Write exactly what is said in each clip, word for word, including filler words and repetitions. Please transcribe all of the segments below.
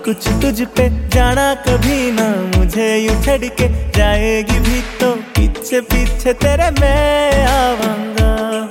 कुछ तुझ पे जाना कभी ना, मुझे यूं छड़ के जाएगी भी तो पीछे पीछे तेरे मैं आवांगा।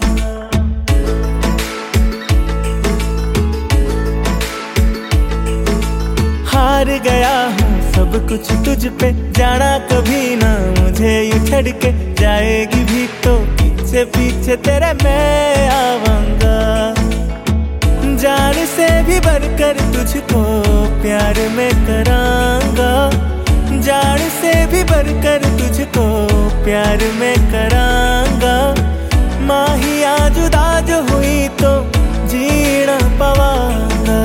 हार गया हूँ सब कुछ तुझ पे जाना कभी ना, मुझे यूं छड़ के जाएगी भी तो पीछे पीछे तेरे मैं आवांगा। जान से भी बढ़कर तुझको प्यार में करांगा, जान से भी बढ़कर तुझको प्यार में करांगा। माहिया जुदा जो हुई तो जीना पवांगा,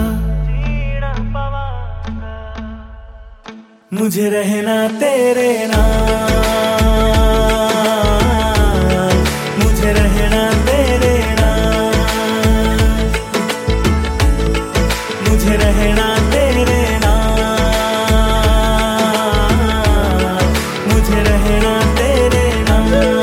मुझे रहना तेरे नाल, मुझे रहना तेरे नाल, मुझे रहना तेरे नाल, मुझे रहना तेरे नाल।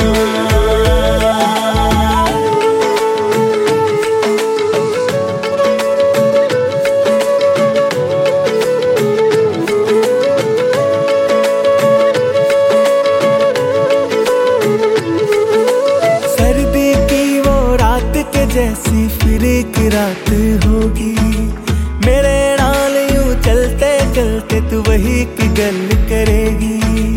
सर्दी की वो रात के जैसी फिर एक रात होगी, मेरे नाल यूं चलते चलते तू वही की गल करेगी।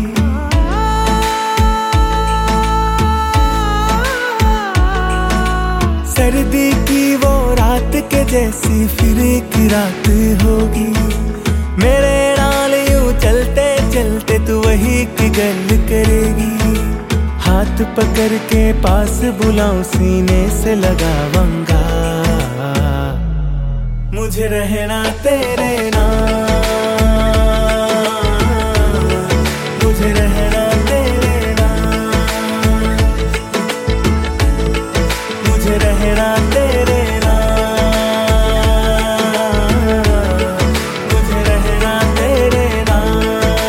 सर्दी की वो रात के जैसी फिर एक रात होगी, मेरे नाल यूं चलते चलते तू वही की गल करेगी। हाथ पकड़ के पास बुलाऊं सीने से लगावांगा, मुझे रहना तेरे नाल, मुझे रहना तेरे नाल, मुझे रहना तेरे नाल, मुझे रहना तेरे नाल।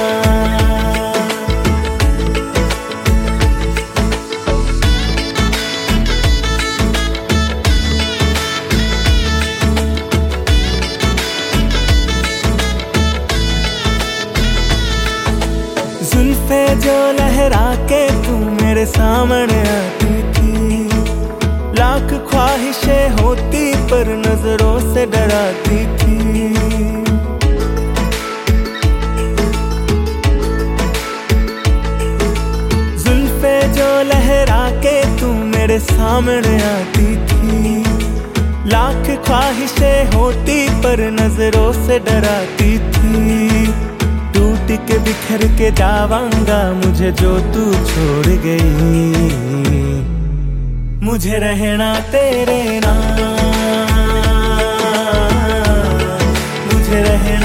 जुल्फे जो लहरा के तू मेरे सामने आती थी, लाख ख्वाहिशें होती पर नजरों से डराती थी। जुल्फे जो लहरा के तू मेरे सामने आती थी, लाख ख्वाहिशें होती पर नजरों से डराती थी। टूट के बिखर के जावांगा मुझे जो तू छोड़ गई, मुझे रहना तेरे नाल, मुझे रहना